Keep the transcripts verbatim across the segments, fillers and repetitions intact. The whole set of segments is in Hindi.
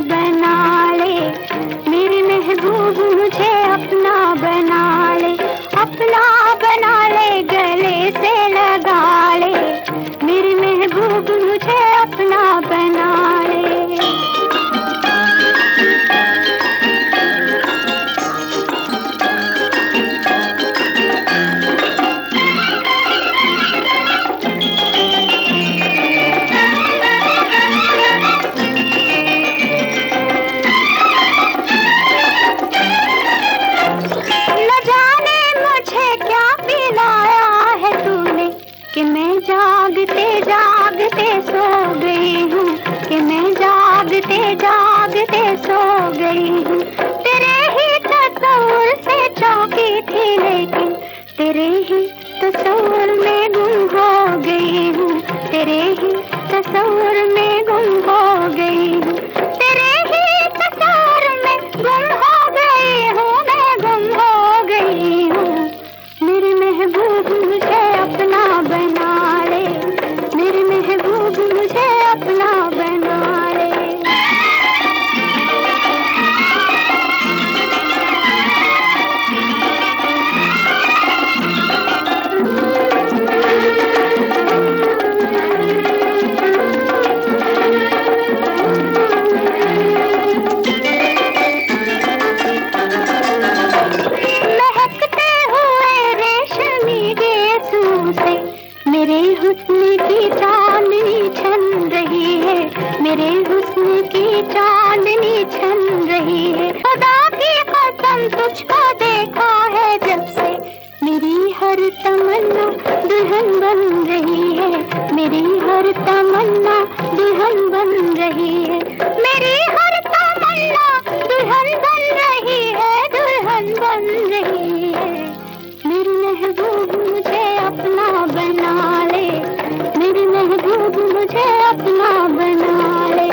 बना ले, मेरी महबूब मुझे अपना बना ले, अपना बना ले, गले से लगा ले, मेरी महबूब मुझे अपना बना ले। कि मैं जागते जागते सो गई हूँ, कि मैं जागते जागते सो गई हूँ। तेरे ही तस्वीर से चौंकी थी, लेकिन तेरे ही तस्वीर में गुम हो गई हूँ, तेरे ही तस्वीर में गुम हो गई हूँ, तेरे ही तस्वीर में गुम हो गई हूँ, मैं गुम हो गई हूँ। मेरी महबूब मुझे अपना बना ले, मेरी महबूब मुझे अपना बना ले। महकते हुए रेशमी गेसों से मेरे हुस्न की चांदनी छन रही है, मेरे हुस्न की चांदनी छन रही है। खुदा की कसम तुझको देखा है जब से, मेरी हर तमन्ना दुल्हन बन रही है, मेरी हर तमन्ना दुल्हन बन रही है, मेरी हर तमन्ना दुल्हन बन रही है, दुल्हन बन रही है। मेरी महबूब मुझे अपना बना ले, मेरी महबूब मुझे अपना बना ले।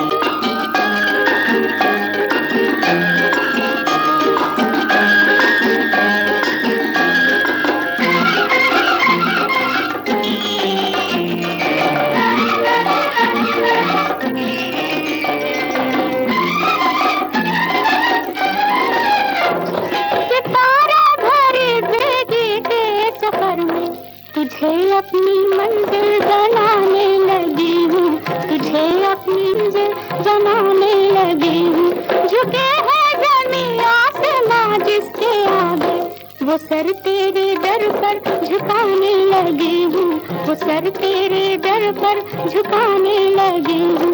तुझे अपनी मंजिल बनाने लगी हूँ, तुझे अपनी मंजिल बनाने लगी हूँ। झुके है ज़मीं आसमां जिसके आगे, वो सर तेरे दर पर झुकाने लगी हूँ, वो सर तेरे दर पर झुकाने लगी हूँ।